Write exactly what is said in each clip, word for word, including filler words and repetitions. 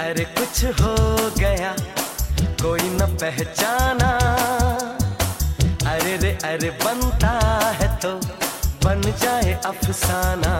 अरे कुछ हो गया कोई न पहचाना, अरे रे अरे बनता है तो बन जाए अफसाना।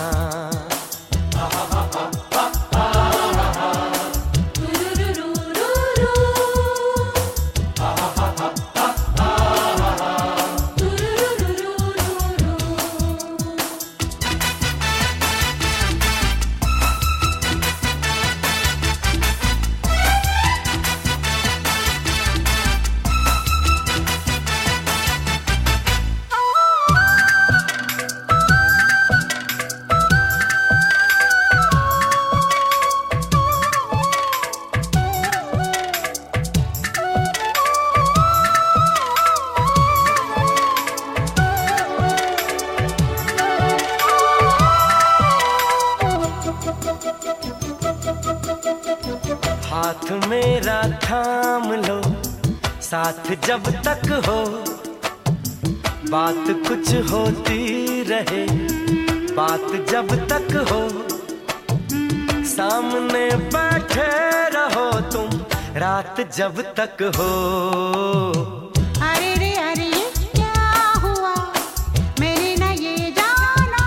हाथ मेरा थाम लो साथ जब तक हो, बात कुछ होती रहे बात जब तक हो, सामने बैठे रहो तुम रात जब तक हो। अरे रे अरे ये क्या हुआ मैंने ना ये जाना,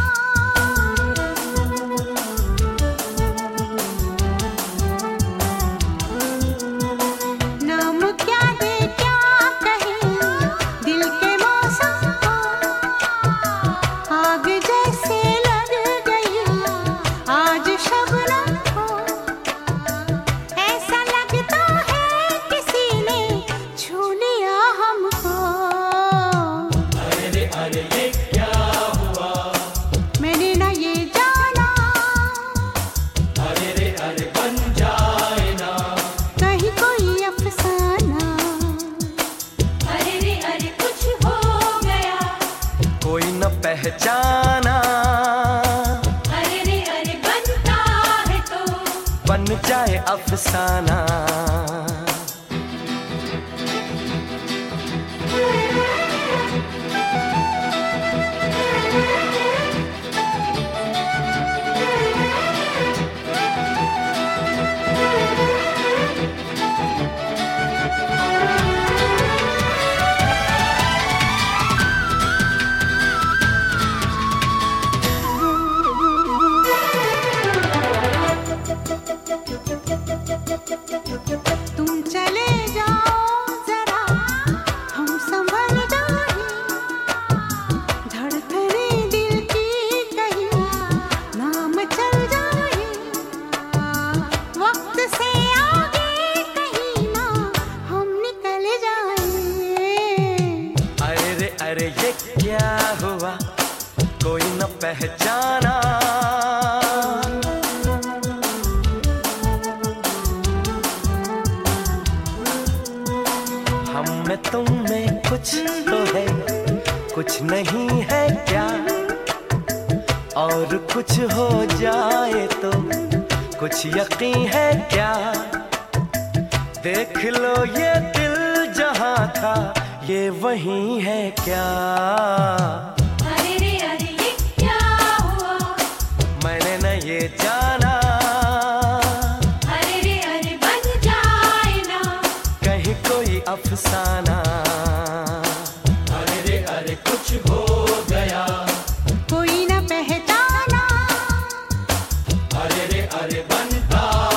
नाम क्या दे क्या कहे दिल के मौसम को, आग जैसे लग गई आज शबनम को, ऐसा लगता है किसी ने छू लिया हमको। अरे रे अरे ये क्या हुआ मैंने ना ये जाना, अरे रे अरे बन जाए ना कहीं कोई अफसाना। अरे रे अरे कुछ हो गया, कोई न पहचाना, अरे रे अरे बनता है तो बन जाए अफसाना। तुम चले जाओ जरा हम संभल जाए, धड़कने दिल की कहीं नाम चल जाए, वक्त से आगे कहीं ना हम निकल जाए। अरे रे अरे ये क्या हुआ कोई न पहचाना, हम में तुम में कुछ तो है कुछ नहीं है क्या, और कुछ हो जाए तो कुछ यकीन है क्या, देख लो ये दिल जहां था ये वही है क्या। अरे रे अरे ये क्या हुआ मैंने न ये जाना, अरे रे अरे बन जाए ना कहीं कोई अफसाना। अरे रे अरे कुछ हो गया, कोई ना पहचाना, अरे रे अरे बनता